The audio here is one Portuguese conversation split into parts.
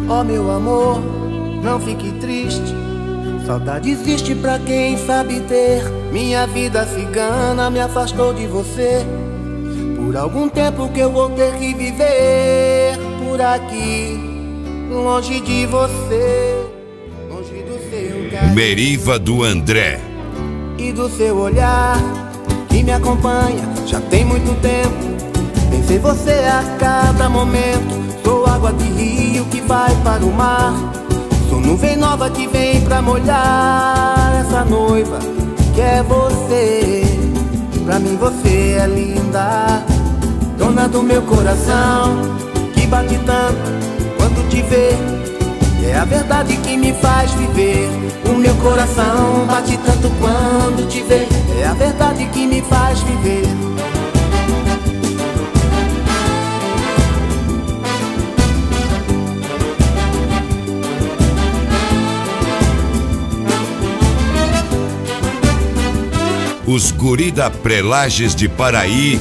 Ó meu amor, não fique triste. Saudade existe pra quem sabe ter. Minha vida cigana me afastou de você. Por algum tempo que eu vou ter que viver por aqui, longe de você, longe do seu carinho. Meriva do André. E do seu olhar que me acompanha já tem muito tempo. Pensei você a cada momento. Sou água de rio que vai para o mar. Sou nuvem nova que vem pra molhar essa noiva que é você. Pra mim você é linda, dona do meu coração, que bate tanto quando te vê. É a verdade que me faz viver. O meu coração bate tanto quando te vê. É a verdade que me faz viver. Os guri da Prelages de Paraí.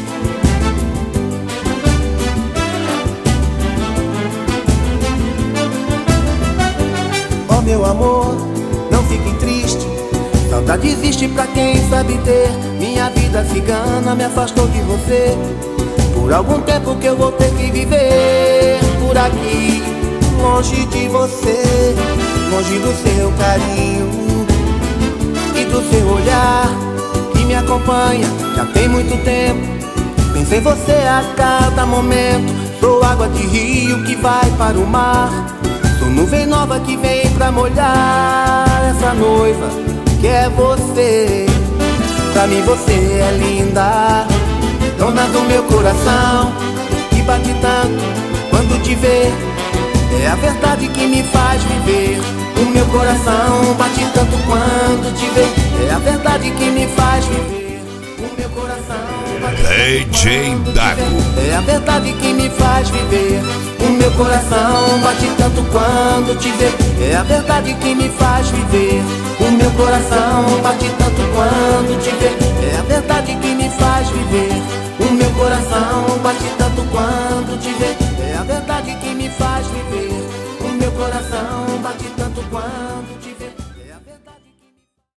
Ó meu amor, não fique triste. Saudade existe pra quem sabe ter. Minha vida cigana me afastou de você. Por algum tempo que eu vou ter que viver por aqui, longe de você, longe do seu carinho e do seu olhar que me acompanha já tem muito tempo. Penso em você a cada momento. Sou água de rio que vai para o mar. Sou nuvem nova que vem pra molhar essa noiva que é você. Pra mim você é linda, dona do meu coração, que bate tanto quando te vê. É a verdade que me faz viver. O meu coração bate tanto quando te vê. É a verdade que me faz viver. O meu coração bate DJ Dago. É a verdade que me faz viver. O meu coração bate tanto quando te vê. É a verdade que me faz viver. O meu coração bate tanto quando te vê. É a verdade que me faz viver.